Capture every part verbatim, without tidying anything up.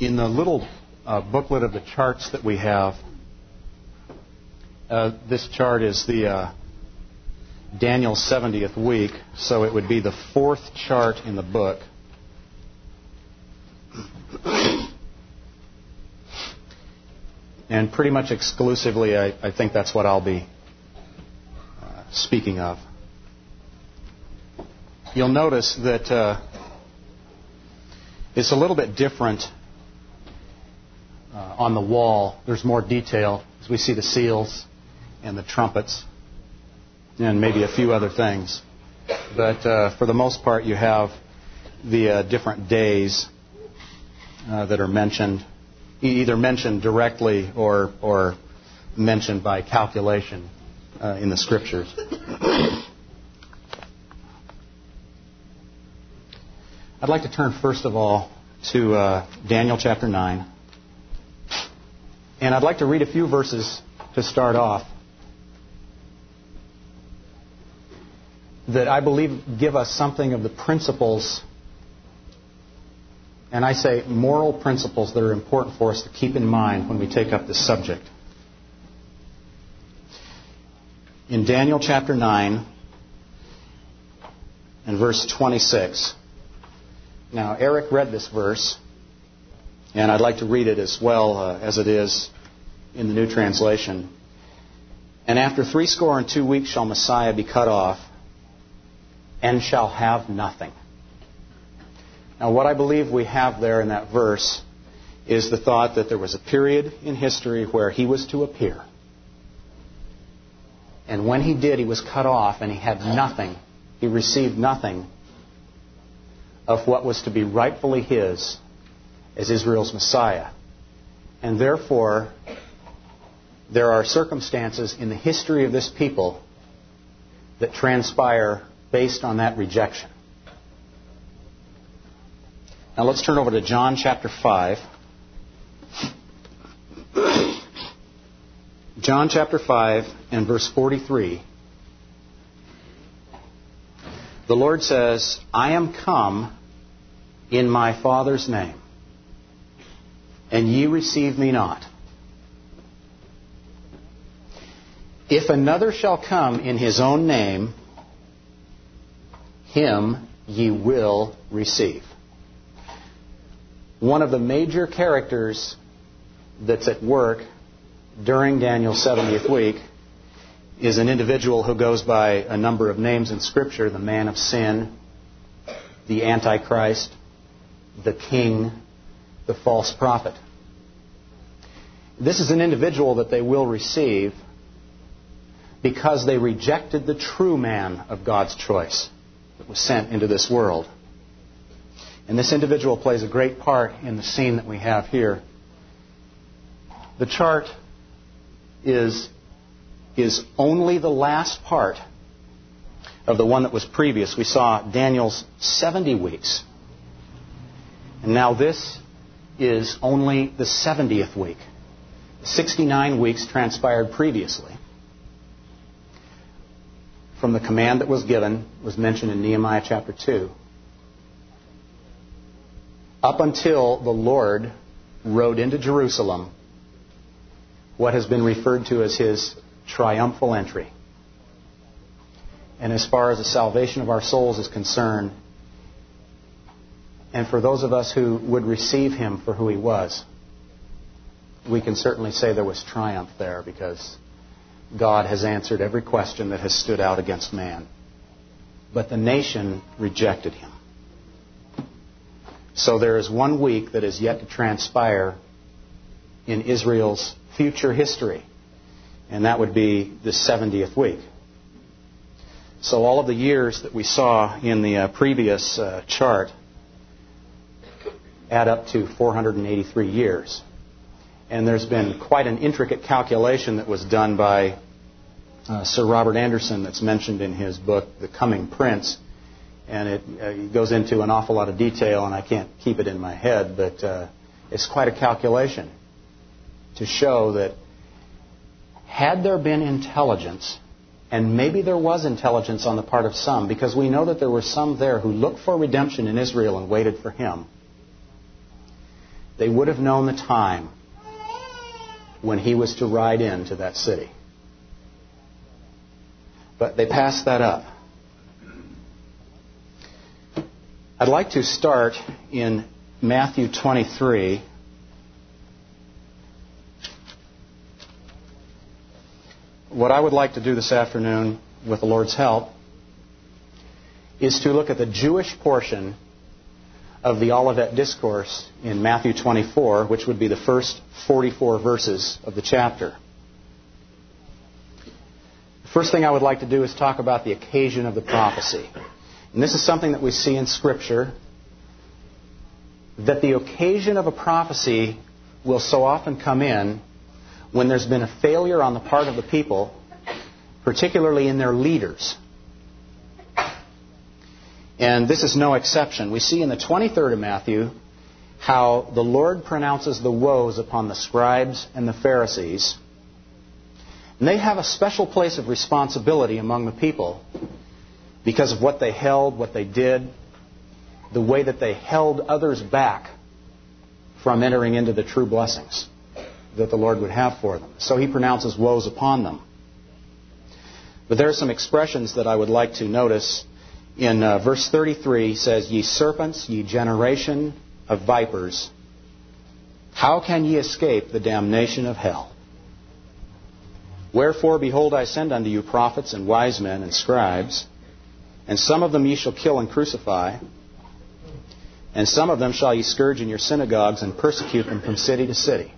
In the little uh, booklet of the charts that we have, uh, this chart is the uh, Daniel's seventieth week, so it would be the fourth chart in the book. And pretty much exclusively, I, I think that's what I'll be uh, speaking of. You'll notice that uh, it's a little bit different uh, on the wall. There's more detail as we see the seals and the trumpets and maybe a few other things. But uh, for the most part, you have the uh, different days uh, that are mentioned, either mentioned directly or or mentioned by calculation uh, in the Scriptures. I'd like to turn first of all to uh, Daniel chapter nine. And I'd like to read a few verses to start off that I believe give us something of the principles, and I say moral principles, that are important for us to keep in mind when we take up this subject. In Daniel chapter nine and verse twenty-six. Now, Eric read this verse, and I'd like to read it as well uh, as it is in the New Translation. And after three score and two weeks shall Messiah be cut off, and shall have nothing. Now, what I believe we have there in that verse is the thought that there was a period in history where he was to appear. And when he did, he was cut off, and he had nothing. He received nothing of what was to be rightfully his as Israel's Messiah. And therefore, there are circumstances in the history of this people that transpire based on that rejection. Now let's turn over to John chapter five. John chapter five and verse forty-three. The Lord says, I am come in my Father's name, and ye receive me not. If another shall come in his own name, him ye will receive. One of the major characters that's at work during Daniel's seventieth week is an individual who goes by a number of names in Scripture: the man of sin, the Antichrist, the king, the false prophet. This is an individual that they will receive because they rejected the true man of God's choice that was sent into this world. And this individual plays a great part in the scene that we have here. The chart is, is only the last part of the one that was previous. We saw Daniel's seventy weeks. And now this is only the seventieth week. sixty-nine weeks transpired previously from the command that was given, was mentioned in Nehemiah chapter two, up until the Lord rode into Jerusalem, what has been referred to as his triumphal entry. And as far as the salvation of our souls is concerned, and for those of us who would receive him for who he was, we can certainly say there was triumph there, because God has answered every question that has stood out against man. But the nation rejected him. So there is one week that is yet to transpire in Israel's future history, and that would be the seventieth week. So all of the years that we saw in the uh, previous uh, chart add up to four hundred eighty-three years. And there's been quite an intricate calculation that was done by uh, Sir Robert Anderson that's mentioned in his book, The Coming Prince. And it, uh, it goes into an awful lot of detail, and I can't keep it in my head, but uh, it's quite a calculation to show that had there been intelligence, and maybe there was intelligence on the part of some, because we know that there were some there who looked for redemption in Israel and waited for him, they would have known the time when he was to ride into that city. But they passed that up. I'd like to start in Matthew twenty-three. What I would like to do this afternoon, with the Lord's help, is to look at the Jewish portion of the Olivet Discourse in Matthew twenty-four, which would be the first forty-four verses of the chapter. The first thing I would like to do is talk about the occasion of the prophecy. And this is something that we see in Scripture, that the occasion of a prophecy will so often come in when there's been a failure on the part of the people, particularly in their leaders. And this is no exception. We see in the twenty-third of Matthew how the Lord pronounces the woes upon the scribes and the Pharisees. And they have a special place of responsibility among the people because of what they held, what they did, the way that they held others back from entering into the true blessings that the Lord would have for them. So he pronounces woes upon them. But there are some expressions that I would like to notice. In uh, verse thirty-three, he says, "Ye serpents, ye generation of vipers, how can ye escape the damnation of hell? Wherefore, behold, I send unto you prophets and wise men and scribes, and some of them ye shall kill and crucify, and some of them shall ye scourge in your synagogues and persecute them from city to city."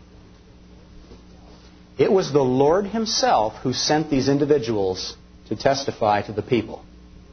It was the Lord himself who sent these individuals to testify to the people.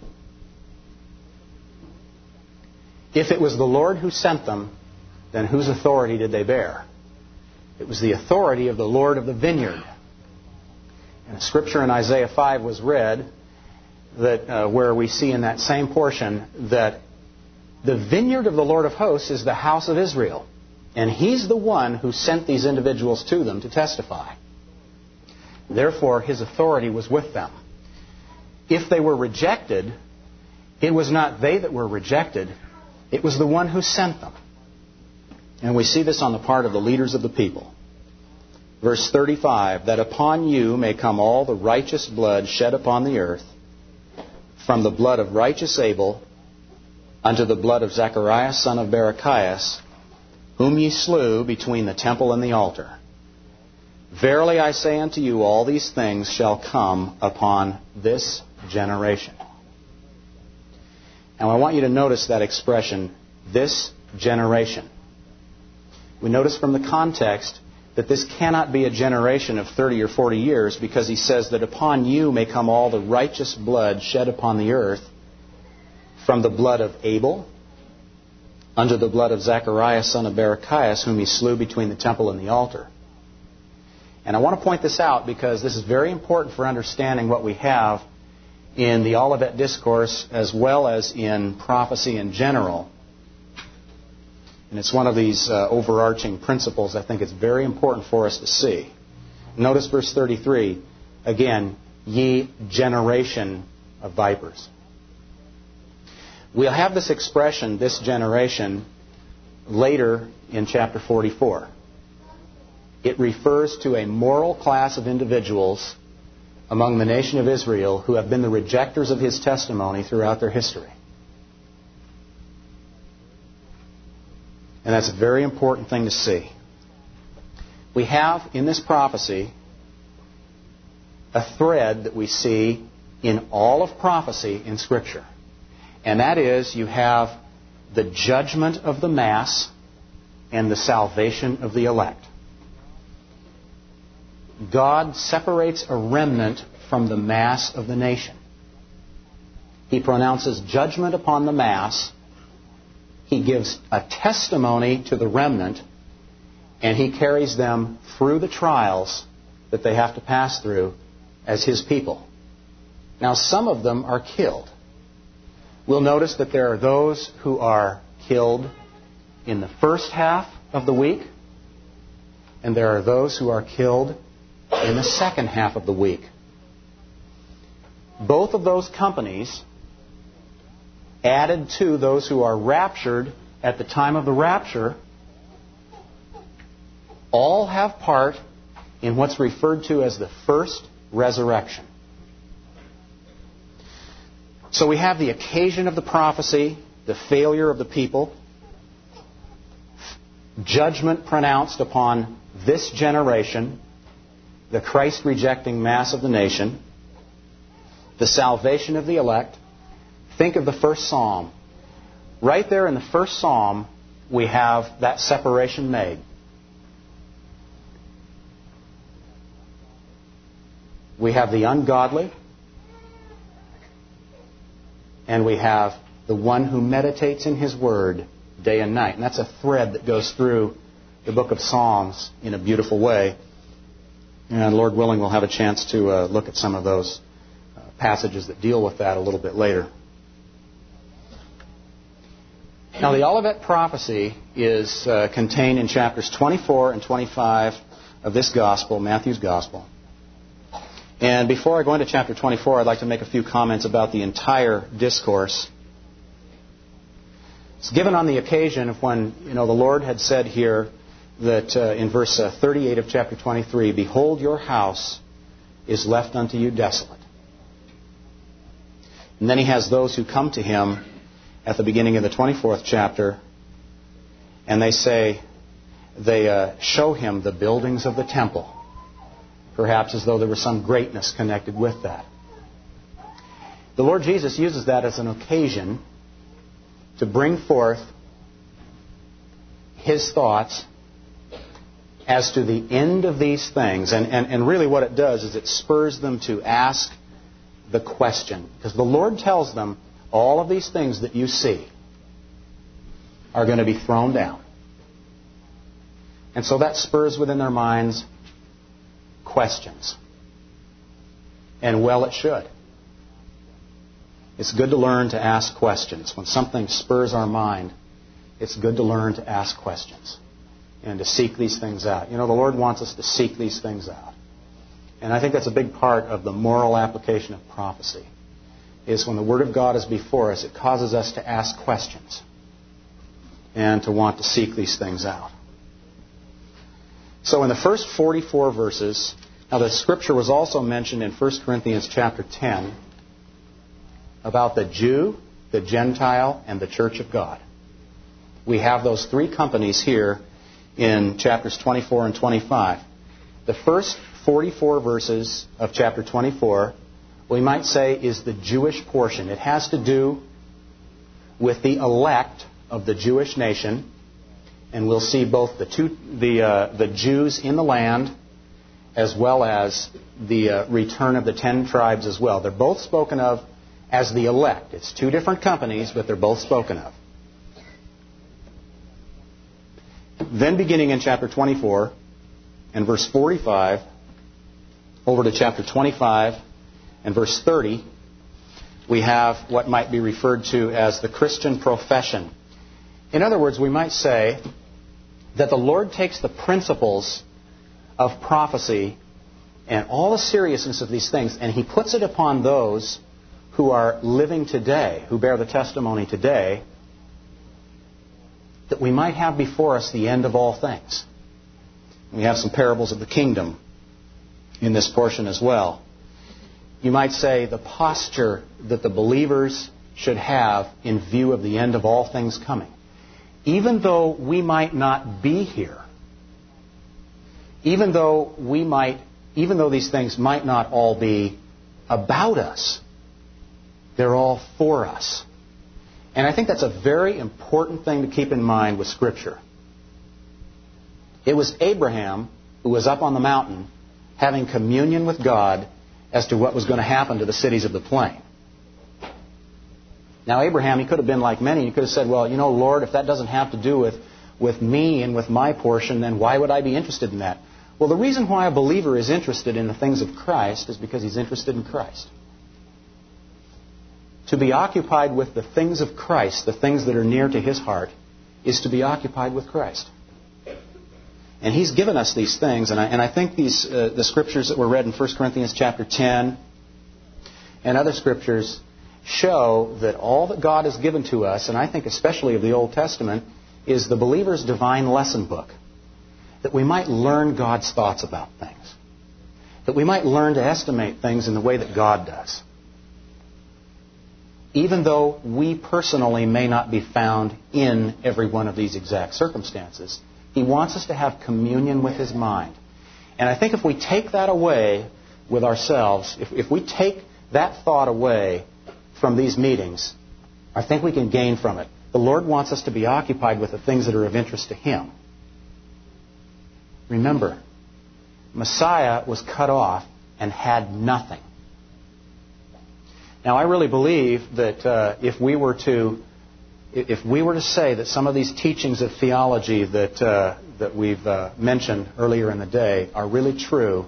If it was the Lord who sent them, then whose authority did they bear? It was the authority of the Lord of the vineyard. And a scripture in Isaiah five was read that uh, where we see in that same portion that the vineyard of the Lord of hosts is the house of Israel. And he's the one who sent these individuals to them to testify. Therefore, his authority was with them. If they were rejected, it was not they that were rejected. It was the one who sent them. And we see this on the part of the leaders of the people. Verse thirty-five, "That upon you may come all the righteous blood shed upon the earth, from the blood of righteous Abel unto the blood of Zacharias son of Barachias, whom ye slew between the temple and the altar. Verily I say unto you, all these things shall come upon this generation." Now I want you to notice that expression, this generation. We notice from the context that this cannot be a generation of thirty or forty years, because he says that upon you may come all the righteous blood shed upon the earth, from the blood of Abel unto the blood of Zacharias son of Barachias, whom he slew between the temple and the altar. And I want to point this out because this is very important for understanding what we have in the Olivet Discourse as well as in prophecy in general. And it's one of these uh, overarching principles I think it's very important for us to see. Notice verse thirty-three. Again, "Ye generation of vipers." We'll have this expression, "this generation," later in chapter forty-four. It refers to a moral class of individuals among the nation of Israel who have been the rejectors of his testimony throughout their history. And that's a very important thing to see. We have in this prophecy a thread that we see in all of prophecy in Scripture. And that is, you have the judgment of the mass and the salvation of the elect. God separates a remnant from the mass of the nation. He pronounces judgment upon the mass. He gives a testimony to the remnant, and he carries them through the trials that they have to pass through as his people. Now, some of them are killed. We'll notice that there are those who are killed in the first half of the week, and there are those who are killed in the second half of the week. Both of those companies, added to those who are raptured at the time of the rapture, all have part in what's referred to as the first resurrection. So we have the occasion of the prophecy, the failure of the people, judgment pronounced upon this generation, the Christ-rejecting mass of the nation, the salvation of the elect. Think of the first psalm. Right there in the first psalm, we have that separation made. We have the ungodly, and we have the one who meditates in His Word day and night. And that's a thread that goes through the book of Psalms in a beautiful way. And Lord willing, we'll have a chance to uh, look at some of those uh, passages that deal with that a little bit later. Now, the Olivet prophecy is uh, contained in chapters twenty-four and twenty-five of this Gospel, Matthew's Gospel. And before I go into chapter twenty-four, I'd like to make a few comments about the entire discourse. It's given on the occasion of when, you know, the Lord had said here that uh, in verse uh, thirty-eight of chapter twenty-three, "Behold, your house is left unto you desolate." And then He has those who come to Him at the beginning of the twenty-fourth chapter, and they say, they uh, show Him the buildings of the temple, perhaps as though there was some greatness connected with that. The Lord Jesus uses that as an occasion to bring forth His thoughts as to the end of these things. And, and, and really what it does is it spurs them to ask the question. Because the Lord tells them, all of these things that you see are going to be thrown down. And so that spurs within their minds questions. And well, it should. It's good to learn to ask questions. When something spurs our mind, it's good to learn to ask questions and to seek these things out. You know, the Lord wants us to seek these things out. And I think that's a big part of the moral application of prophecy, is when the Word of God is before us, it causes us to ask questions and to want to seek these things out. So in the first forty-four verses, now the Scripture was also mentioned in First Corinthians chapter ten about the Jew, the Gentile, and the Church of God. We have those three companies here in chapters twenty-four and twenty-five. The first forty-four verses of chapter twenty-four, we might say, is the Jewish portion. It has to do with the elect of the Jewish nation. And we'll see both the two, the uh, the Jews in the land as well as the uh, return of the ten tribes as well. They're both spoken of as the elect. It's two different companies, but they're both spoken of. Then beginning in chapter twenty-four and verse forty-five, over to chapter twenty-five and verse thirty, we have what might be referred to as the Christian profession. In other words, we might say that the Lord takes the principles of prophecy and all the seriousness of these things, and He puts it upon those who are living today, who bear the testimony today, that we might have before us the end of all things. We have some parables of the kingdom in this portion as well. You might say the posture that the believers should have in view of the end of all things coming. Even though we might not be here, even though we might, even though these things might not all be about us, they're all for us. And I think that's a very important thing to keep in mind with Scripture. It was Abraham who was up on the mountain having communion with God as to what was going to happen to the cities of the plain. Now, Abraham, he could have been like many. He could have said, well, you know, Lord, if that doesn't have to do with, with me and with my portion, then why would I be interested in that? Well, the reason why a believer is interested in the things of Christ is because he's interested in Christ. To be occupied with the things of Christ, the things that are near to his heart, is to be occupied with Christ. And He's given us these things, and I, and I think these uh, the Scriptures that were read in First Corinthians chapter ten and other Scriptures show that all that God has given to us, and I think especially of the Old Testament, is the believer's divine lesson book. that we might learn God's thoughts about things, that we might learn to estimate things in the way that God does. Even though we personally may not be found in every one of these exact circumstances, He wants us to have communion with His mind. And I think if we take that away with ourselves, if, if we take that thought away from these meetings, I think we can gain from it. The Lord wants us to be occupied with the things that are of interest to Him. Remember, Messiah was cut off and had nothing. Now, I really believe that uh, if we were to, if we were to say that some of these teachings of theology that uh, that we've uh, mentioned earlier in the day are really true,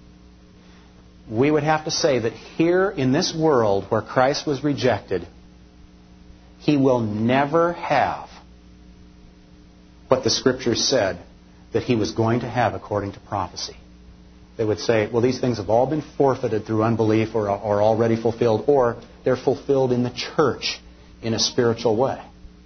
we would have to say that here in this world where Christ was rejected, He will never have what the Scriptures said that He was going to have according to prophecy. They would say, well, these things have all been forfeited through unbelief or are already fulfilled, or they're fulfilled in the church in a spiritual way.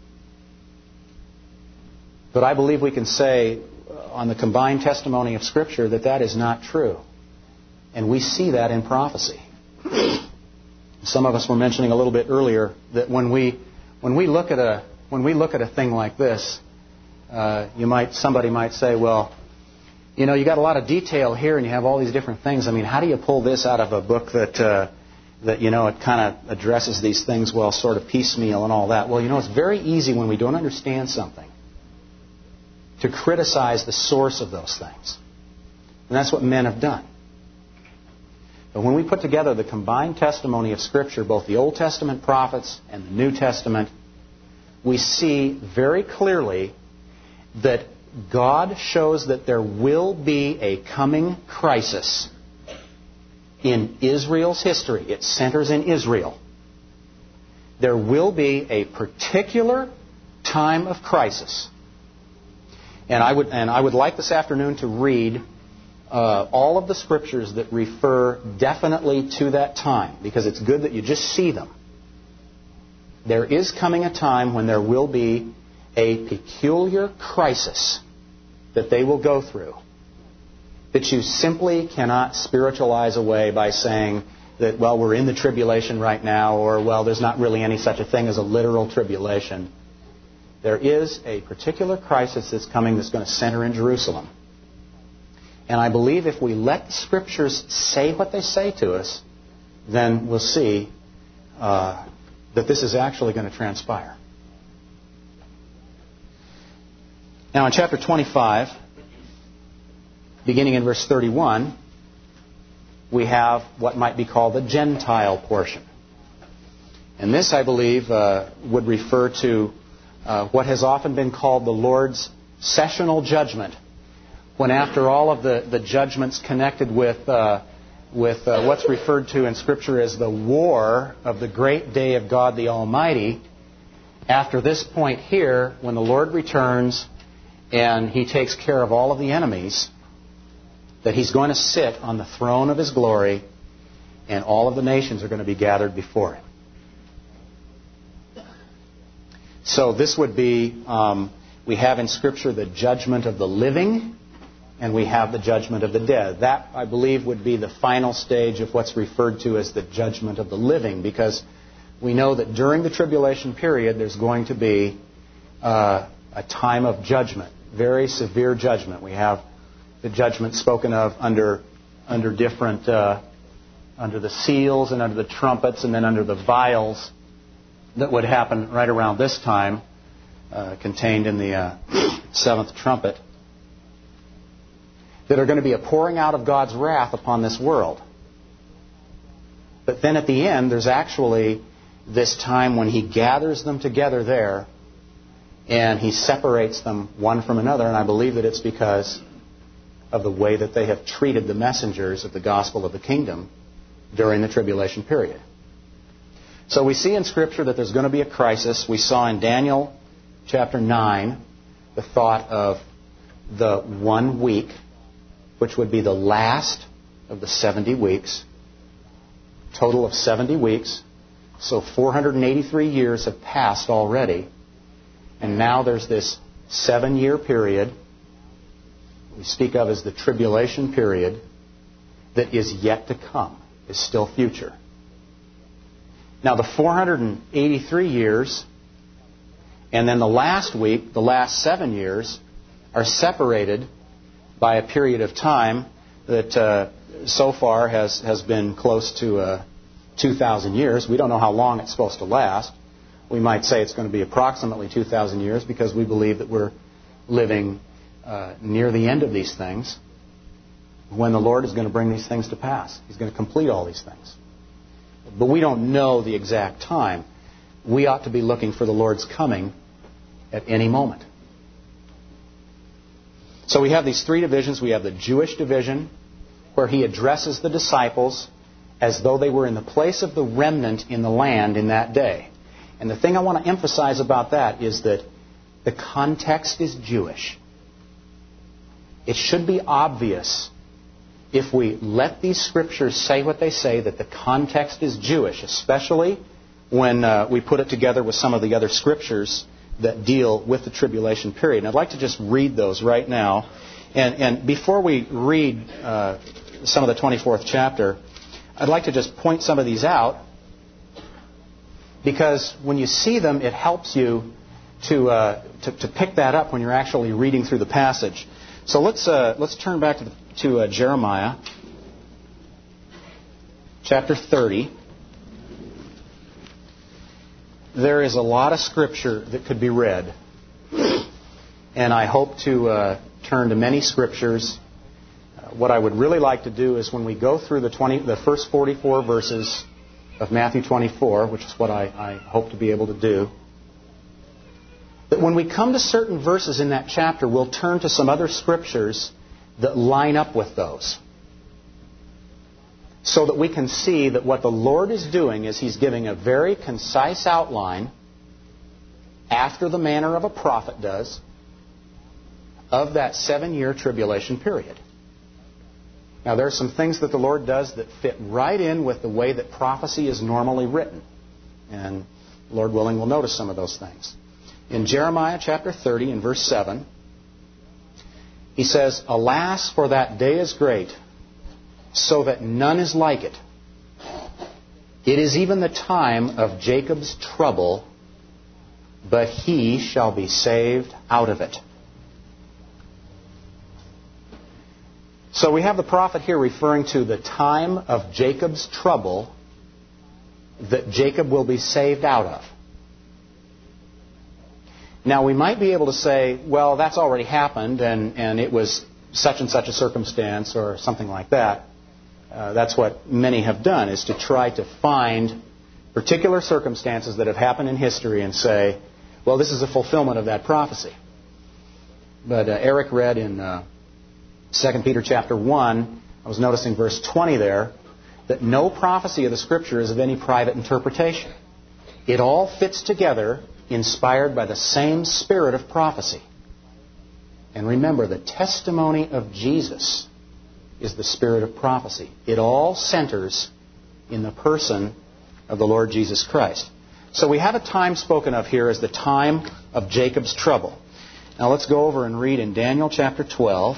But I believe we can say on the combined testimony of Scripture that that is not true. And we see that in prophecy. Some of us were mentioning a little bit earlier that when we when we look at a when we look at a thing like this, uh, you might somebody might say, well, you know, you got a lot of detail here, and you have all these different things. I mean, how do you pull this out of a book that uh, that you know it kind of addresses these things well, sort of piecemeal and all that? Well, you know, it's very easy when we don't understand something to criticize the source of those things, and that's what men have done. But when we put together the combined testimony of Scripture, both the Old Testament prophets and the New Testament, we see very clearly that God shows that there will be a coming crisis in Israel's history. It centers in Israel. There will be a particular time of crisis. And I would and I would like this afternoon to read uh, all of the Scriptures that refer definitely to that time, because it's good that you just see them. There is coming a time when there will be a peculiar crisis that they will go through that you simply cannot spiritualize away by saying that, well, we're in the tribulation right now, or, well, there's not really any such a thing as a literal tribulation. There is a particular crisis that's coming that's going to center in Jerusalem. And I believe if we let the Scriptures say what they say to us, then we'll see uh, that this is actually going to transpire. Now, in chapter twenty-five, beginning in verse thirty-one, we have what might be called the Gentile portion. And this, I believe, uh, would refer to uh, what has often been called the Lord's sessional judgment, when after all of the, the judgments connected with, uh, with uh, what's referred to in Scripture as the war of the great day of God the Almighty, after this point here, when the Lord returns and He takes care of all of the enemies, that He's going to sit on the throne of His glory, and all of the nations are going to be gathered before Him. So this would be, um, we have in Scripture the judgment of the living, and we have the judgment of the dead. That, I believe, would be the final stage of what's referred to as the judgment of the living, because we know that during the tribulation period there's going to be uh, a time of judgment, very severe judgment. We have the judgment spoken of under under different, uh, under the seals and under the trumpets and then under the vials that would happen right around this time, uh, contained in the uh, seventh trumpet, that are going to be a pouring out of God's wrath upon this world. But then at the end, there's actually this time when He gathers them together there and He separates them one from another. And I believe that it's because of the way that they have treated the messengers of the gospel of the kingdom during the tribulation period. So we see in Scripture that there's going to be a crisis. We saw in Daniel chapter nine the thought of the one week, which would be the last of the seventy weeks, total of seventy weeks. So four hundred eighty-three years have passed already. And now there's this seven-year period we speak of as the tribulation period that is yet to come, is still future. Now, the four hundred eighty-three years and then the last week, the last seven years, are separated by a period of time that uh, so far has, has been close to uh, two thousand years. We don't know how long it's supposed to last. We might say it's going to be approximately two thousand years because we believe that we're living uh, near the end of these things when the Lord is going to bring these things to pass. He's going to complete all these things. But we don't know the exact time. We ought to be looking for the Lord's coming at any moment. So we have these three divisions. We have the Jewish division, where he addresses the disciples as though they were in the place of the remnant in the land in that day. And the thing I want to emphasize about that is that the context is Jewish. It should be obvious, if we let these scriptures say what they say, that the context is Jewish, especially when uh, we put it together with some of the other scriptures that deal with the tribulation period. And I'd like to just read those right now. And, and before we read uh, some of the twenty-fourth chapter, I'd like to just point some of these out, because when you see them, it helps you to, uh, to, to pick that up when you're actually reading through the passage. So let's uh, let's turn back to, the, to uh, Jeremiah chapter thirty. There is a lot of scripture that could be read, and I hope to uh, turn to many scriptures. Uh, what I would really like to do is when we go through the twenty, the first forty-four verses of Matthew twenty-four, which is what I, I hope to be able to do, that when we come to certain verses in that chapter, we'll turn to some other scriptures that line up with those, so that we can see that what the Lord is doing is He's giving a very concise outline, after the manner of a prophet does, of that seven-year tribulation period. Now, there are some things that the Lord does that fit right in with the way that prophecy is normally written. And Lord willing, we'll notice some of those things. In Jeremiah chapter thirty, in verse seven, he says, "Alas, for that day is great, so that none is like it. It is even the time of Jacob's trouble, but he shall be saved out of it." So we have the prophet here referring to the time of Jacob's trouble that Jacob will be saved out of. Now, we might be able to say, well, that's already happened, and, and it was such and such a circumstance or something like that. Uh, that's what many have done, is to try to find particular circumstances that have happened in history and say, well, this is a fulfillment of that prophecy. But uh, Eric read in uh, Second Peter chapter one, I was noticing verse twenty there, that no prophecy of the Scripture is of any private interpretation. It all fits together, inspired by the same spirit of prophecy. And remember, the testimony of Jesus is the spirit of prophecy. It all centers in the person of the Lord Jesus Christ. So we have a time spoken of here as the time of Jacob's trouble. Now let's go over and read in Daniel chapter twelve.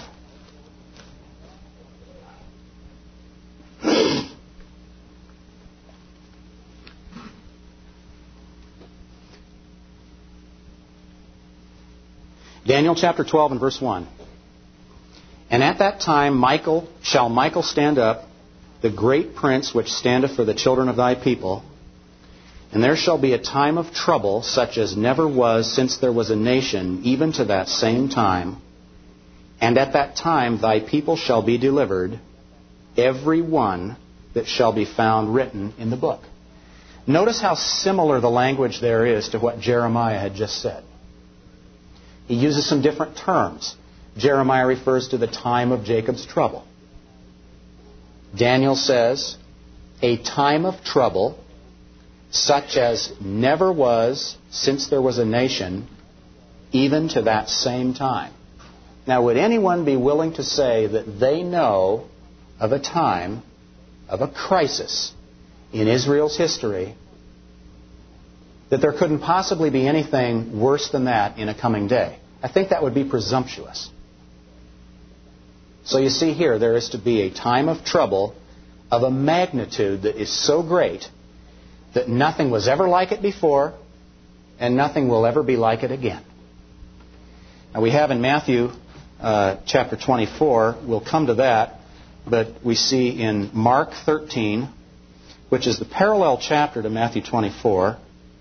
Daniel chapter twelve and verse one. "And at that time Michael shall Michael stand up, the great prince which standeth for the children of thy people. And there shall be a time of trouble, such as never was since there was a nation, even to that same time. And at that time thy people shall be delivered, every one that shall be found written in the book." Notice how similar the language there is to what Jeremiah had just said. He uses some different terms. Jeremiah refers to the time of Jacob's trouble. Daniel says, a time of trouble such as never was since there was a nation, even to that same time. Now, would anyone be willing to say that they know of a time of a crisis in Israel's history, that there couldn't possibly be anything worse than that in a coming day? I think that would be presumptuous. So you see here, there is to be a time of trouble of a magnitude that is so great that nothing was ever like it before and nothing will ever be like it again. Now we have in Matthew uh, chapter twenty-four, we'll come to that, but we see in Mark thirteen, which is the parallel chapter to Matthew twenty-four,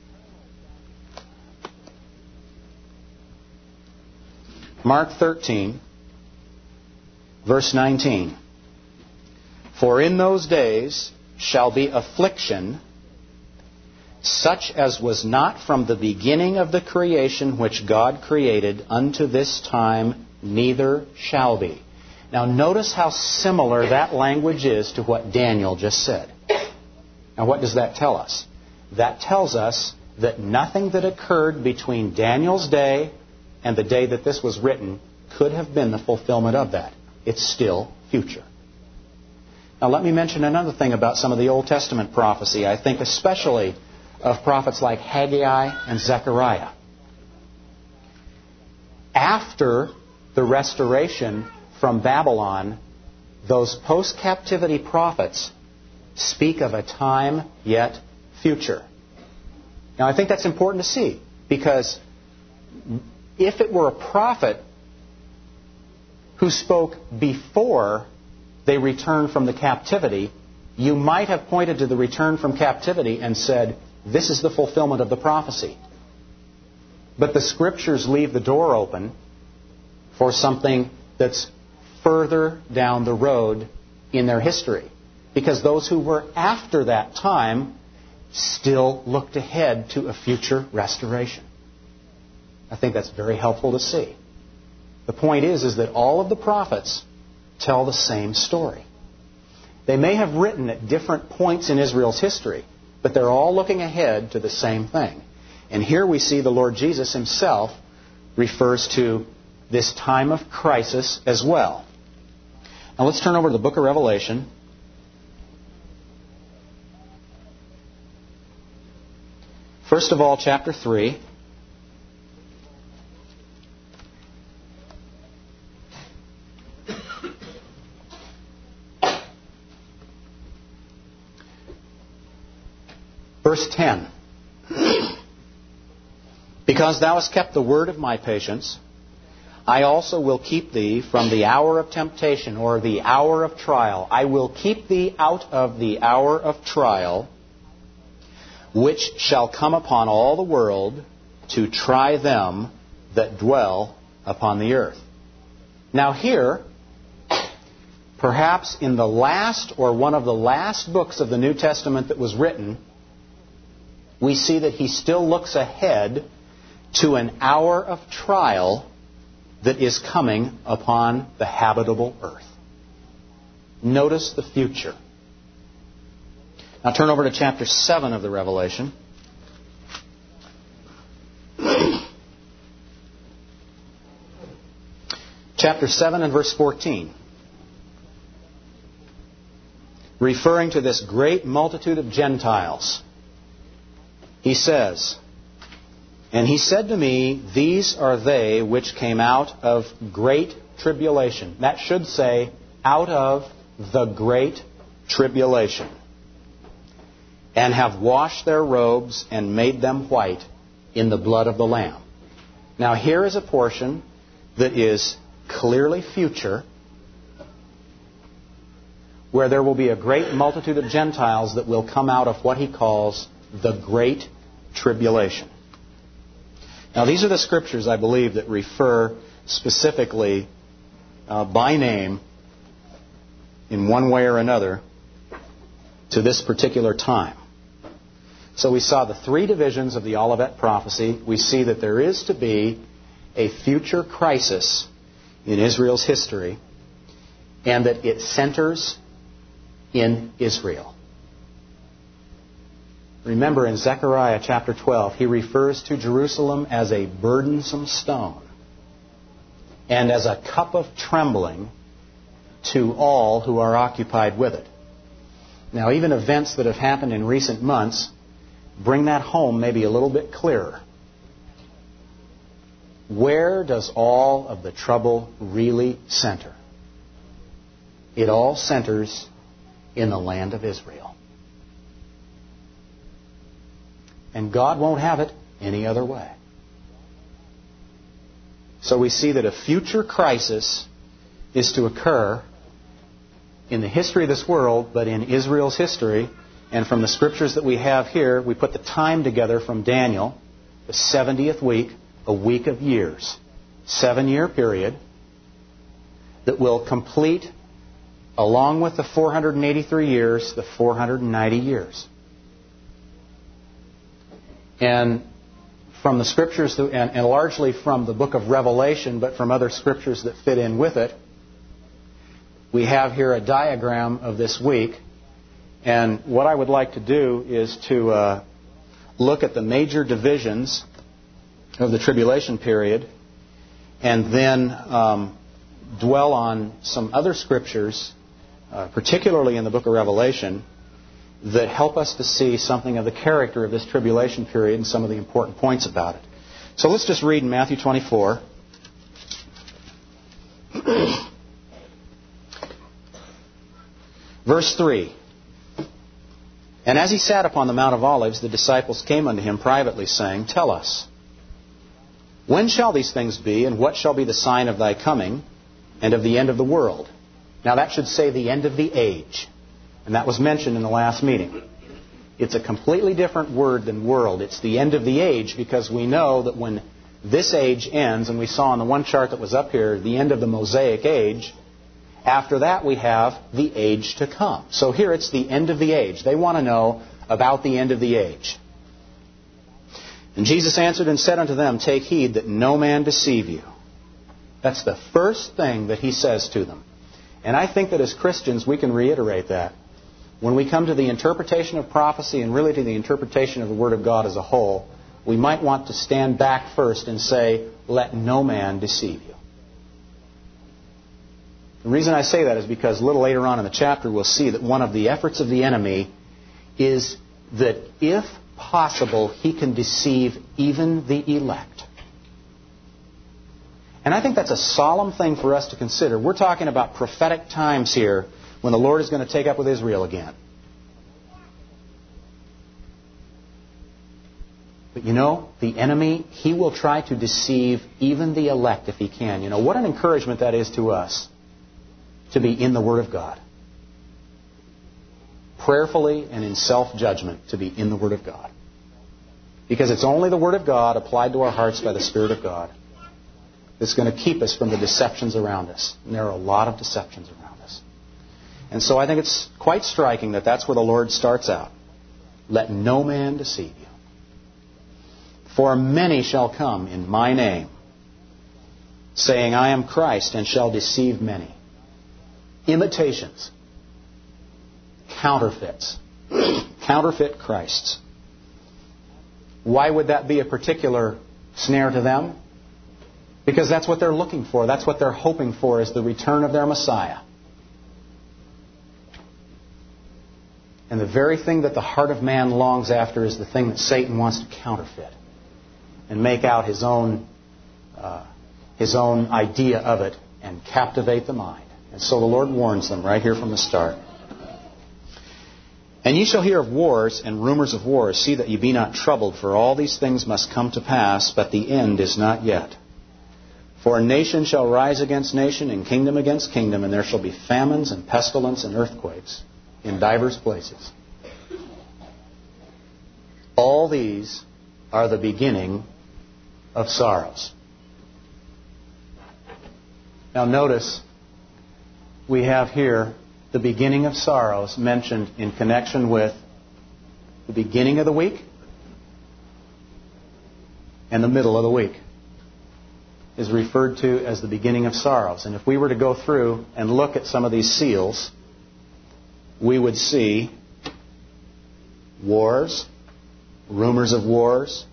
Mark thirteen, verse nineteen. For in those days shall be affliction, such as was not from the beginning of the creation which God created unto this time, neither shall be. Now notice how similar that language is to what Daniel just said. Now what does that tell us? That tells us that nothing that occurred between Daniel's day and the day that this was written could have been the fulfillment of that. It's still future. Now let me mention another thing about some of the Old Testament prophecy. I think especially of prophets like Haggai and Zechariah. After the restoration from Babylon, those post-captivity prophets speak of a time yet future. Now I think that's important to see, because if it were a prophet who spoke before they returned from the captivity, you might have pointed to the return from captivity and said, this is the fulfillment of the prophecy. But the Scriptures leave the door open for something that's further down the road in their history. Because those who were after that time still looked ahead to a future restoration. I think that's very helpful to see. The point is, is that all of the prophets tell the same story. They may have written at different points in Israel's history, but they're all looking ahead to the same thing. And here we see the Lord Jesus himself refers to this time of crisis as well. Now let's turn over to the book of Revelation. First of all, chapter three. Verse ten. Because thou hast kept the word of my patience, I also will keep thee from the hour of temptation, or the hour of trial. I will keep thee out of the hour of trial, which shall come upon all the world to try them that dwell upon the earth. Now here, perhaps in the last or one of the last books of the New Testament that was written, we see that he still looks ahead to an hour of trial that is coming upon the habitable earth. Notice the future. Now turn over to chapter seven of the Revelation. Chapter seven and verse fourteen. Referring to this great multitude of Gentiles, he says, and he said to me, these are they which came out of great tribulation. That should say, out of the great tribulation. And have washed their robes and made them white in the blood of the Lamb. Now here is a portion that is clearly future, where there will be a great multitude of Gentiles that will come out of what he calls the Great Tribulation. Now these are the scriptures, I believe, that refer specifically uh, by name in one way or another to this particular time. So we saw the three divisions of the Olivet prophecy. We see that there is to be a future crisis in Israel's history, and that it centers in Israel. Remember in Zechariah chapter twelve, he refers to Jerusalem as a burdensome stone and as a cup of trembling to all who are occupied with it. Now, even events that have happened in recent months bring that home maybe a little bit clearer. Where does all of the trouble really center? it all centers in the land of Israel. And God won't have it any other way. So we see that a future crisis is to occur in the history of this world, but in Israel's history. And from the scriptures that we have here, we put the time together from Daniel, the seventieth week, a week of years. Seven-year period that will complete, along with the four hundred eighty-three years, the four hundred ninety years. And from the scriptures, and, and largely from the book of Revelation, but from other scriptures that fit in with it, we have here a diagram of this week. And what I would like to do is to uh, look at the major divisions of the tribulation period, and then um, dwell on some other scriptures, uh, particularly in the book of Revelation, that help us to see something of the character of this tribulation period and some of the important points about it. So let's just read in Matthew twenty-four. Verse three. And as he sat upon the Mount of Olives, the disciples came unto him privately, saying, Tell us, when shall these things be, and what shall be the sign of thy coming, and of the end of the world? Now that should say the end of the age. And that was mentioned in the last meeting. It's a completely different word than world. It's the end of the age, because we know that when this age ends, and we saw on the one chart that was up here, the end of the Mosaic age, after that we have the age to come. So here it's the end of the age. They want to know about the end of the age. And Jesus answered and said unto them, Take heed that no man deceive you. That's the first thing that he says to them. And I think that as Christians we can reiterate that. When we come to the interpretation of prophecy and really to the interpretation of the Word of God as a whole, we might want to stand back first and say, Let no man deceive you. The reason I say that is because a little later on in the chapter we'll see that one of the efforts of the enemy is that if possible he can deceive even the elect. And I think that's a solemn thing for us to consider. We're talking about prophetic times here when the Lord is going to take up with Israel again. But you know, the enemy, he will try to deceive even the elect if he can. You know, what an encouragement that is to us to be in the Word of God. Prayerfully and in self-judgment to be in the Word of God. Because it's only the Word of God applied to our hearts by the Spirit of God that's going to keep us from the deceptions around us. And there are a lot of deceptions around us. And so I think it's quite striking that that's where the Lord starts out. Let no man deceive you. For many shall come in my name, saying, I am Christ, and shall deceive many. Imitations. Counterfeits. Counterfeit Christs. Why would that be a particular snare to them? Because that's what they're looking for. That's what they're hoping for, is the return of their Messiah. And the very thing that the heart of man longs after is the thing that Satan wants to counterfeit and make out his own uh, his own idea of it and captivate the mind. And so the Lord warns them right here from the start. And ye shall hear of wars and rumors of wars. See that ye be not troubled, for all these things must come to pass, but the end is not yet. For a nation shall rise against nation, and kingdom against kingdom, and there shall be famines and pestilence and earthquakes in divers places. All these are the beginning of sorrows. Now notice, we have here the beginning of sorrows mentioned in connection with the beginning of the week and the middle of the week is referred to as the beginning of sorrows. And if we were to go through and look at some of these seals, we would see wars, rumors of wars,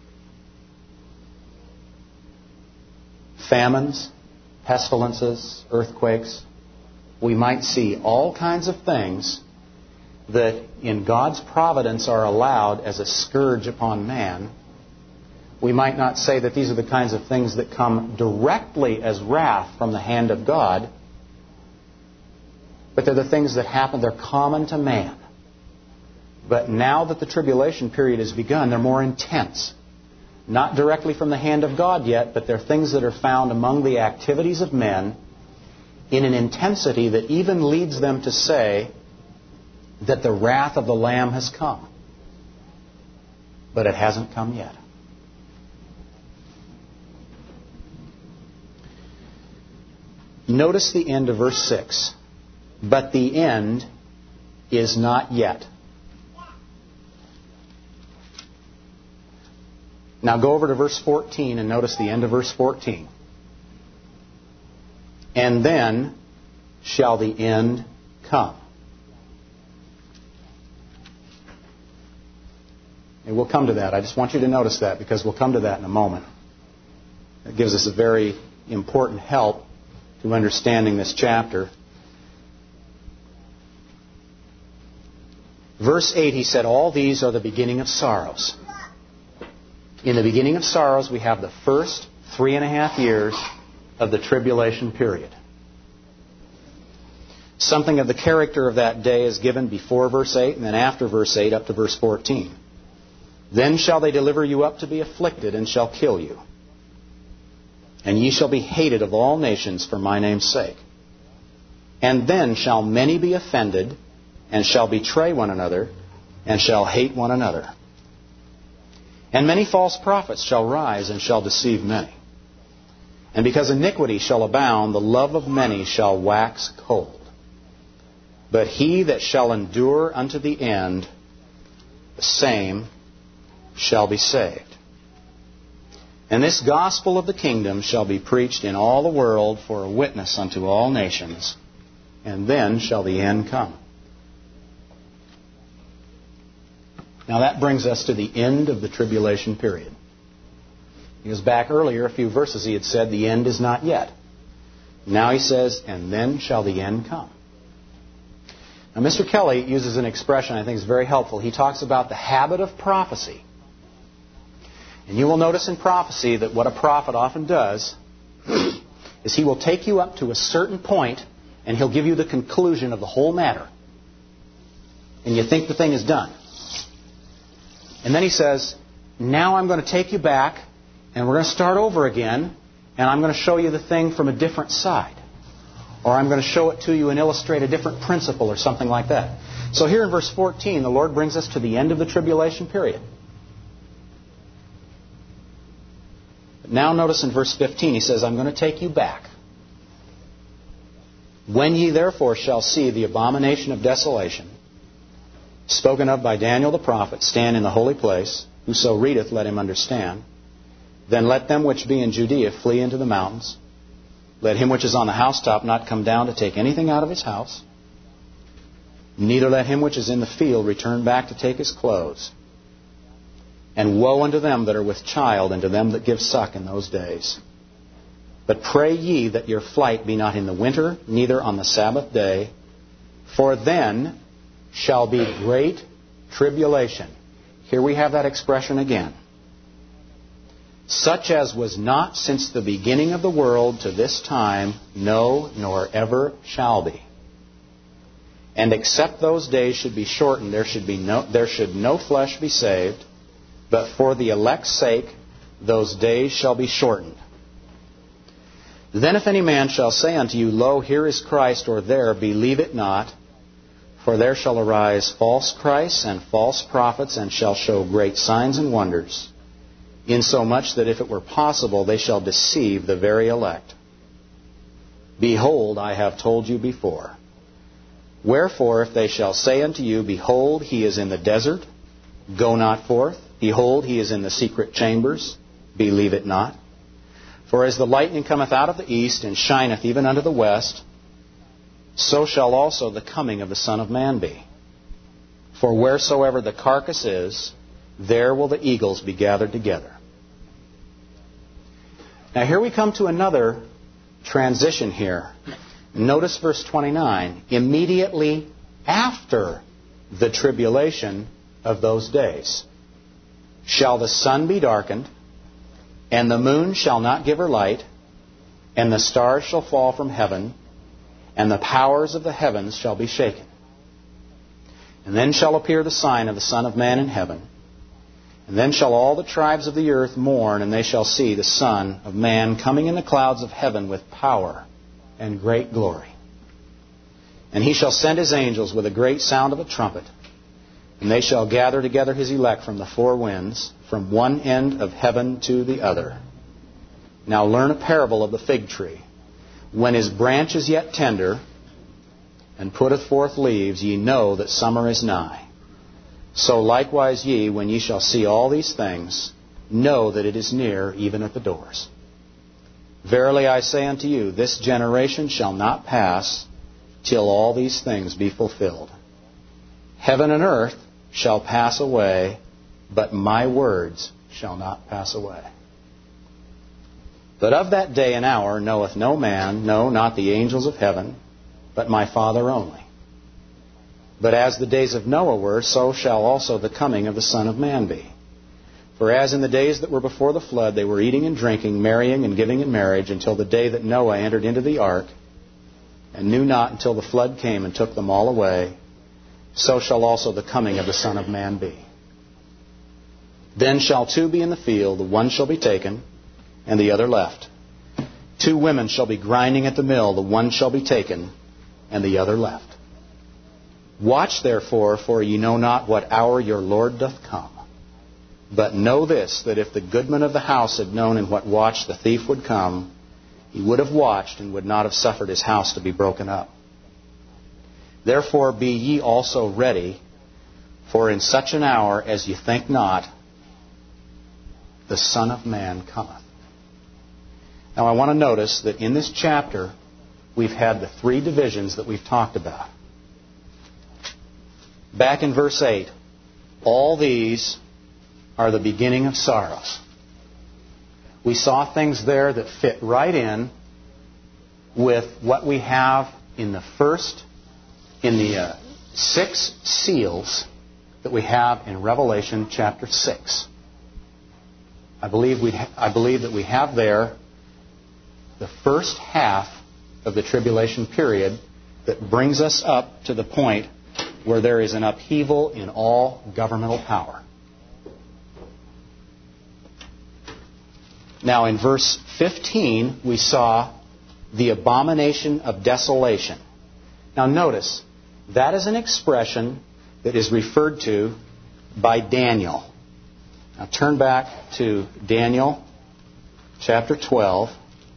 famines, pestilences, earthquakes. We might see all kinds of things that in God's providence are allowed as a scourge upon man. We might not say that these are the kinds of things that come directly as wrath from the hand of God, but they're the things that happen. They're common to man. But now that the tribulation period has begun, they're more intense. Not directly from the hand of God yet, but they're things that are found among the activities of men in an intensity that even leads them to say that the wrath of the Lamb has come. But it hasn't come yet. Notice the end of verse six. But the end is not yet. Now go over to verse fourteen and notice the end of verse fourteen. And then shall the end come. And we'll come to that. I just want you to notice that because we'll come to that in a moment. It gives us a very important help to understanding this chapter. Verse eight, he said, all these are the beginning of sorrows. In the beginning of sorrows, we have the first three and a half years of the tribulation period. Something of the character of that day is given before verse eight and then after verse eight up to verse fourteen. Then shall they deliver you up to be afflicted and shall kill you. And ye shall be hated of all nations for my name's sake. And then shall many be offended and shall betray one another and shall hate one another. And many false prophets shall rise and shall deceive many. And because iniquity shall abound, the love of many shall wax cold. But he that shall endure unto the end, the same shall be saved. And this gospel of the kingdom shall be preached in all the world for a witness unto all nations, and then shall the end come. Now that brings us to the end of the tribulation period. Because back earlier, a few verses, he had said, the end is not yet. Now he says, and then shall the end come. Now Mister Kelly uses an expression I think is very helpful. He talks about the habit of prophecy. And you will notice in prophecy that what a prophet often does is he will take you up to a certain point and he'll give you the conclusion of the whole matter. And you think the thing is done. And then he says, now I'm going to take you back and we're going to start over again and I'm going to show you the thing from a different side. Or I'm going to show it to you and illustrate a different principle or something like that. So here in verse fourteen, the Lord brings us to the end of the tribulation period. Now notice in verse fifteen, he says, I'm going to take you back. When ye therefore shall see the abomination of desolation, spoken of by Daniel the prophet, stand in the holy place, whoso readeth, let him understand. Then let them which be in Judea flee into the mountains. Let him which is on the housetop not come down to take anything out of his house. Neither let him which is in the field return back to take his clothes. And woe unto them that are with child, and to them that give suck in those days. But pray ye that your flight be not in the winter, neither on the Sabbath day, for then shall be great tribulation. Here we have that expression again. Such as was not since the beginning of the world to this time, no, nor ever shall be. And except those days should be shortened, there should be no, there should no flesh be saved. But for the elect's sake, those days shall be shortened. Then if any man shall say unto you, Lo, here is Christ, or there, believe it not. For there shall arise false Christs and false prophets, and shall show great signs and wonders, insomuch that if it were possible, they shall deceive the very elect. Behold, I have told you before. Wherefore, if they shall say unto you, Behold, he is in the desert, go not forth. Behold, he is in the secret chambers, believe it not. For as the lightning cometh out of the east, and shineth even unto the west, so shall also the coming of the Son of Man be. For wheresoever the carcass is, there will the eagles be gathered together. Now here we come to another transition here. Notice verse twenty-nine. Immediately after the tribulation of those days shall the sun be darkened, and the moon shall not give her light, and the stars shall fall from heaven, and the powers of the heavens shall be shaken. And then shall appear the sign of the Son of Man in heaven. And then shall all the tribes of the earth mourn, and they shall see the Son of Man coming in the clouds of heaven with power and great glory. And he shall send his angels with a great sound of a trumpet, and they shall gather together his elect from the four winds, from one end of heaven to the other. Now learn a parable of the fig tree. When his branch is yet tender, and putteth forth leaves, ye know that summer is nigh. So likewise ye, when ye shall see all these things, know that it is near, even at the doors. Verily I say unto you, this generation shall not pass till all these things be fulfilled. Heaven and earth shall pass away, but my words shall not pass away. But of that day and hour knoweth no man, no, not the angels of heaven, but my Father only. But as the days of Noah were, so shall also the coming of the Son of Man be. For as in the days that were before the flood, they were eating and drinking, marrying and giving in marriage, until the day that Noah entered into the ark, and knew not until the flood came and took them all away, so shall also the coming of the Son of Man be. Then shall two be in the field, the one shall be taken, and the other left. Two women shall be grinding at the mill, the one shall be taken, and the other left. Watch therefore, for ye know not what hour your Lord doth come. But know this, that if the goodman of the house had known in what watch the thief would come, he would have watched and would not have suffered his house to be broken up. Therefore be ye also ready, for in such an hour as ye think not, the Son of Man cometh. Now I want to notice that in this chapter, we've had the three divisions that we've talked about. Back in verse eight, all these are the beginning of sorrows. We saw things there that fit right in with what we have in the first, in the uh, six seals that we have in Revelation chapter six. I believe we, ha- I believe that we have there the first half of the tribulation period that brings us up to the point where there is an upheaval in all governmental power. Now in verse fifteen, we saw the abomination of desolation. Now notice, that is an expression that is referred to by Daniel. Now turn back to Daniel chapter twelve.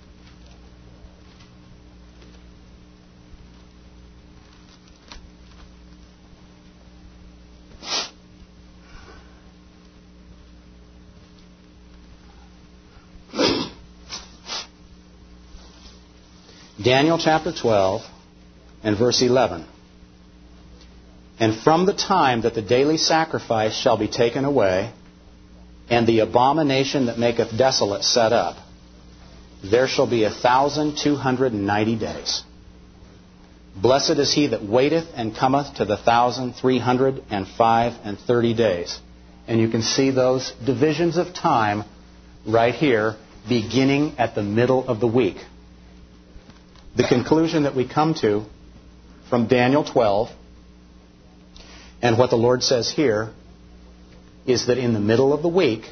Daniel chapter twelve and verse eleven. And from the time that the daily sacrifice shall be taken away, and the abomination that maketh desolate set up, there shall be a thousand two hundred and ninety days. Blessed is he that waiteth and cometh to the thousand three hundred and five and thirty days. And you can see those divisions of time right here, beginning at the middle of the week. The conclusion that we come to from Daniel twelve and what the Lord says here is that in the middle of the week,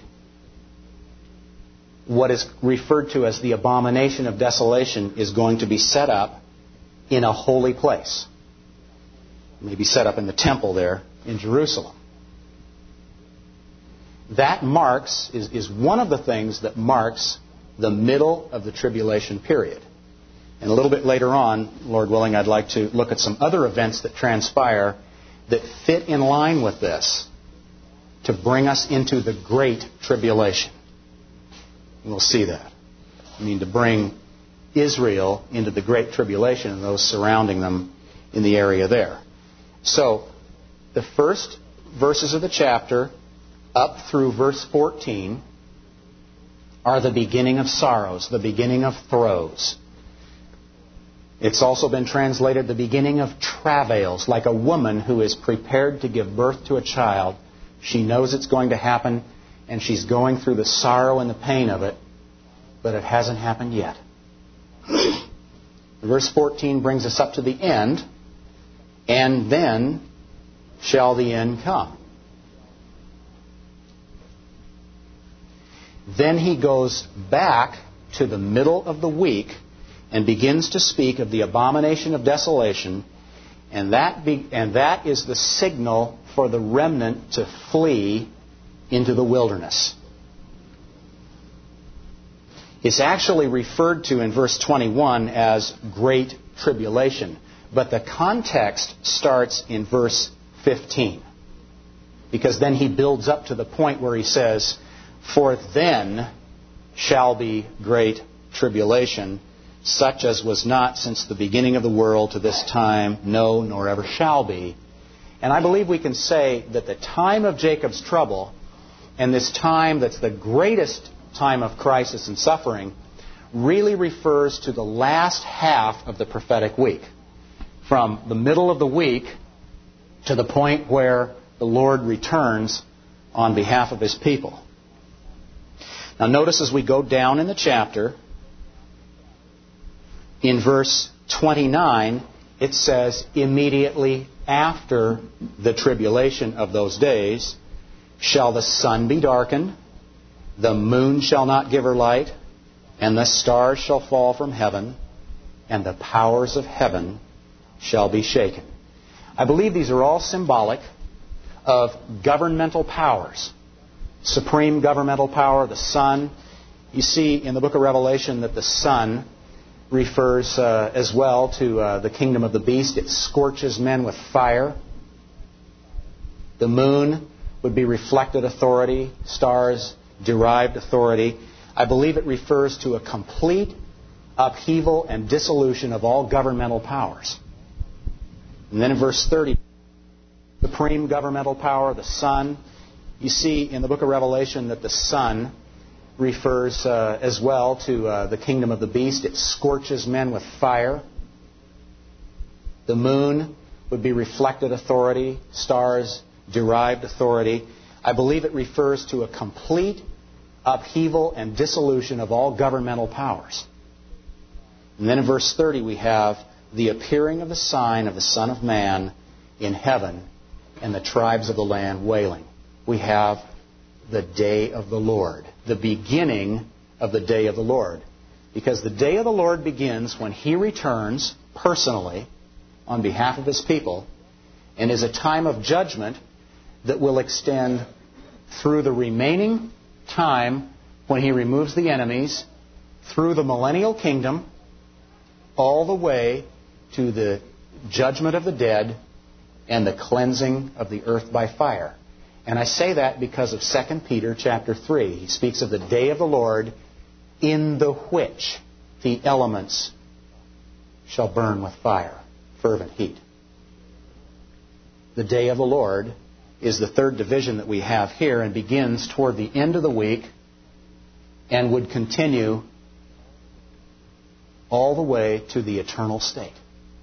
what is referred to as the abomination of desolation is going to be set up in a holy place. It may be set up in the temple there in Jerusalem. That marks, is, is one of the things that marks the middle of the tribulation period. And a little bit later on, Lord willing, I'd like to look at some other events that transpire that fit in line with this to bring us into the Great Tribulation. And we'll see that. I mean, to bring Israel into the Great Tribulation and those surrounding them in the area there. So, the first verses of the chapter up through verse fourteen are the beginning of sorrows, the beginning of throes. It's also been translated the beginning of travails, like a woman who is prepared to give birth to a child. She knows it's going to happen, and she's going through the sorrow and the pain of it, but it hasn't happened yet. Verse fourteen brings us up to the end. And then shall the end come. Then he goes back to the middle of the week and begins to speak of the abomination of desolation, and that be, and that is the signal for the remnant to flee into the wilderness. It's actually referred to in verse twenty-one as great tribulation, but the context starts in verse fifteen, because then he builds up to the point where he says, "For then shall be great tribulation, such as was not since the beginning of the world to this time, no, nor ever shall be." And I believe we can say that the time of Jacob's trouble, and this time that's the greatest time of crisis and suffering, really refers to the last half of the prophetic week. From the middle of the week to the point where the Lord returns on behalf of His people. Now notice as we go down in the chapter, in verse twenty-nine, it says, "Immediately after the tribulation of those days shall the sun be darkened, the moon shall not give her light, and the stars shall fall from heaven, and the powers of heaven shall be shaken." I believe these are all symbolic of governmental powers. Supreme governmental power, the sun. You see in the book of Revelation that the sun refers uh, as well to uh, the kingdom of the beast. It scorches men with fire. The moon would be reflected authority. Stars, derived authority. I believe it refers to a complete upheaval and dissolution of all governmental powers. And then in verse thirty, supreme governmental power, the sun. You see in the book of Revelation that the sun refers uh, as well to uh, the kingdom of the beast. It scorches men with fire. The moon would be reflected authority. Stars, derived authority. I believe it refers to a complete upheaval and dissolution of all governmental powers. And then in verse thirty we have the appearing of the sign of the Son of Man in heaven, and the tribes of the land wailing. We have the day of the Lord, the beginning of the day of the Lord. Because the day of the Lord begins when He returns personally on behalf of His people, and is a time of judgment that will extend through the remaining time when He removes the enemies, through the millennial kingdom, all the way to the judgment of the dead and the cleansing of the earth by fire. And I say that because of Second Peter chapter three. He speaks of the day of the Lord, in the which the elements shall burn with fire, fervent heat. The day of the Lord is the third division that we have here, and begins toward the end of the week and would continue all the way to the eternal state.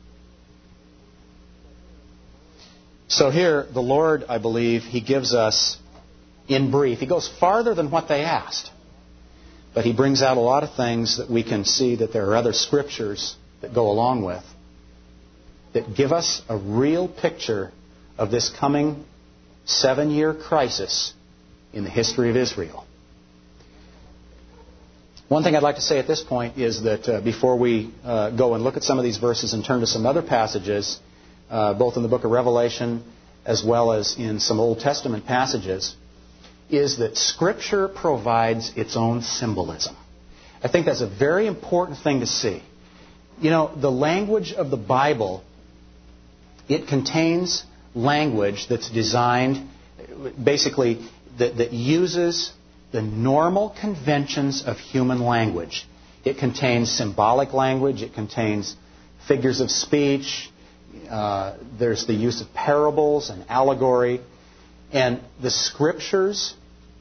So here, the Lord, I believe, He gives us, in brief, He goes farther than what they asked. But He brings out a lot of things that we can see that there are other scriptures that go along with, that give us a real picture of this coming seven-year crisis in the history of Israel. One thing I'd like to say at this point is that uh, before we uh, go and look at some of these verses and turn to some other passages, uh, both in the book of Revelation as well as in some Old Testament passages, is that Scripture provides its own symbolism. I think that's a very important thing to see. You know, the language of the Bible, it contains language that's designed, basically, that, that uses the normal conventions of human language. It contains symbolic language. It contains figures of speech. Uh, there's the use of parables and allegory. And the Scriptures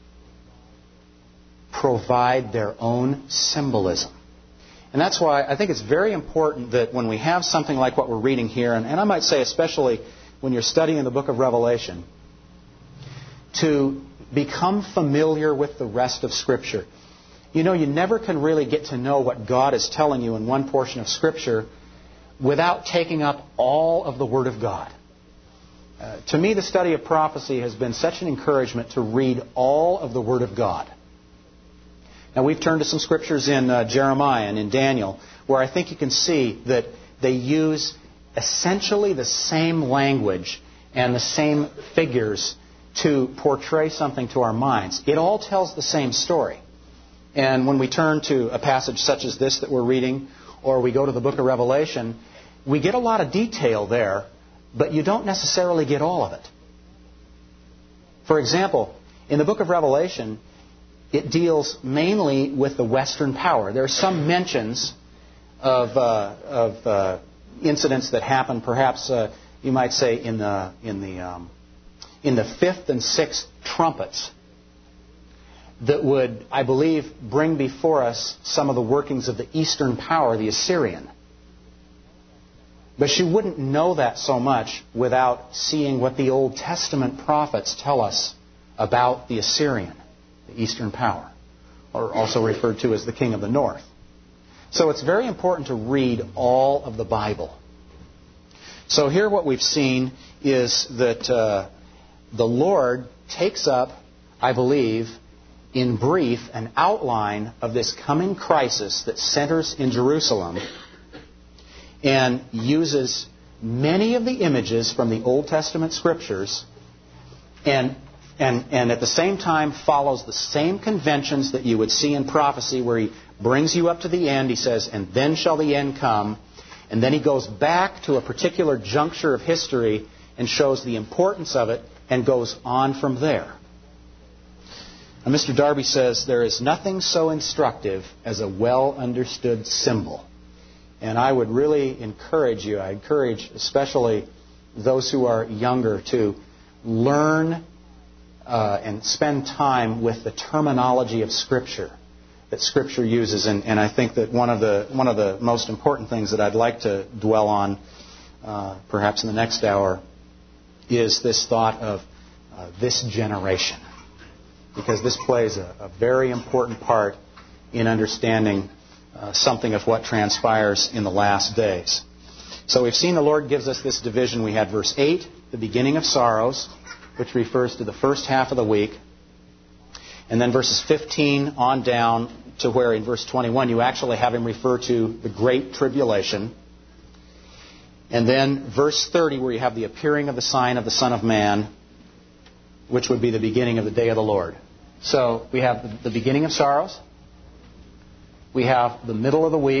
provide their own symbolism. And that's why I think it's very important that when we have something like what we're reading here, and, and I might say especially when you're studying the book of Revelation, to become familiar with the rest of Scripture. You know, you never can really get to know what God is telling you in one portion of Scripture without taking up all of the Word of God. Uh, to me, the study of prophecy has been such an encouragement to read all of the Word of God. Now, we've turned to some scriptures in uh, Jeremiah and in Daniel where I think you can see that they use essentially the same language and the same figures to portray something to our minds. It all tells the same story. And when we turn to a passage such as this that we're reading, or we go to the book of Revelation, we get a lot of detail there, but you don't necessarily get all of it. For example, in the book of Revelation, it deals mainly with the Western power. There are some mentions of, uh, of uh, incidents that happen, perhaps uh, you might say in the in the um, in the fifth and sixth trumpets, that would, I believe, bring before us some of the workings of the Eastern power, the Assyrian. But you wouldn't know that so much without seeing what the Old Testament prophets tell us about the Assyrian, the Eastern power, or also referred to as the king of the north. So it's very important to read all of the Bible. So here what we've seen is that uh, the Lord takes up, I believe, in brief, an outline of this coming crisis that centers in Jerusalem and uses many of the images from the Old Testament Scriptures and, and, and at the same time follows the same conventions that you would see in prophecy where he brings you up to the end. He says, and then shall the end come. And then he goes back to a particular juncture of history and shows the importance of it and goes on from there. Now, Mister Darby says, there is nothing so instructive as a well-understood symbol. And I would really encourage you, I encourage especially those who are younger to learn uh, and spend time with the terminology of Scripture that Scripture uses. And, and I think that one of the one of the most important things that I'd like to dwell on, uh, perhaps in the next hour, is this thought of uh, this generation. Because this plays a, a very important part in understanding uh, something of what transpires in the last days. So we've seen the Lord gives us this division. We had verse eight, the beginning of sorrows, which refers to the first half of the week. And then verses fifteen on down to where in verse twenty-one you actually have him refer to the great tribulation. And then verse thirty where you have the appearing of the sign of the Son of Man, which would be the beginning of the day of the Lord. So we have the beginning of sorrows. We have the middle of the week.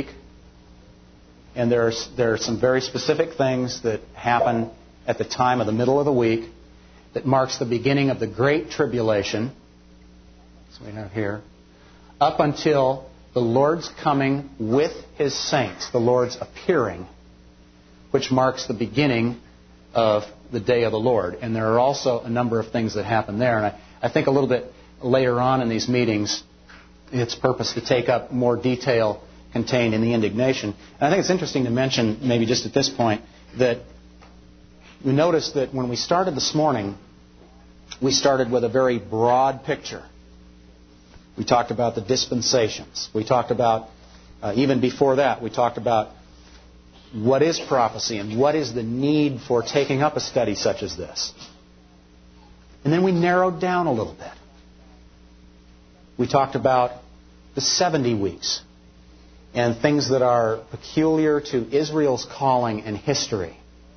And there's, there are some very specific things that happen at the time of the middle of the week that marks the beginning of the great tribulation. So we have here. Up until the Lord's coming with His saints, the Lord's appearing, which marks the beginning of the day of the Lord. And there are also a number of things that happen there. And I, I think a little bit later on in these meetings, it's purpose to take up more detail contained in the indignation. And I think it's interesting to mention, maybe just at this point, that you notice that when we started this morning, we started with a very broad picture. We talked about the dispensations. We talked about, uh, even before that, we talked about what is prophecy and what is the need for taking up a study such as this. And then we narrowed down a little bit. We talked about the seventy weeks and things that are peculiar to Israel's calling and history.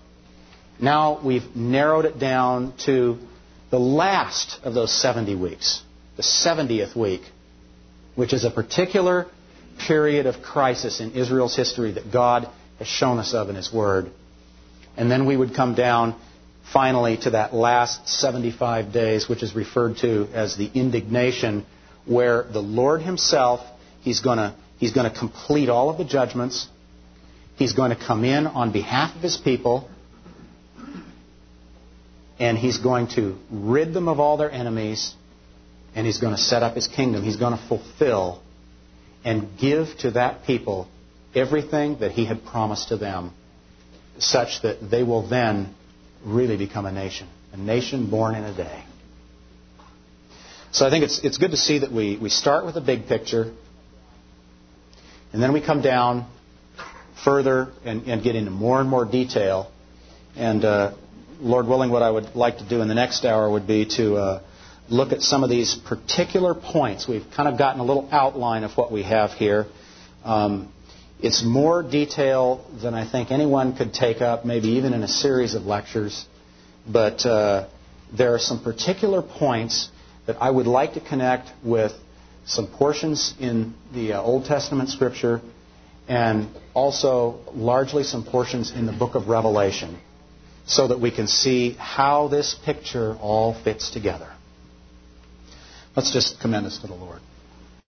Now we've narrowed it down to the last of those seventy weeks, the seventieth week, which is a particular period of crisis in Israel's history that God has shown us of in His Word. And then we would come down finally to that last seventy-five days, which is referred to as the indignation, where the Lord Himself, He's going to He's going to complete all of the judgments. He's going to come in on behalf of His people, and He's going to rid them of all their enemies, and He's going to set up His kingdom. He's going to fulfill and give to that people everything that He had promised to them, such that they will then really become a nation, a nation born in a day. So I think it's it's good to see that we, we start with the big picture, and then we come down further and, and get into more and more detail. And uh, Lord willing, what I would like to do in the next hour would be to uh, look at some of these particular points. We've kind of gotten a little outline of what we have here. Um, it's more detail than I think anyone could take up, maybe even in a series of lectures. But uh, there are some particular points that I would like to connect with some portions in the uh, Old Testament Scripture and also largely some portions in the book of Revelation so that we can see how this picture all fits together. Let's just commend us to the Lord.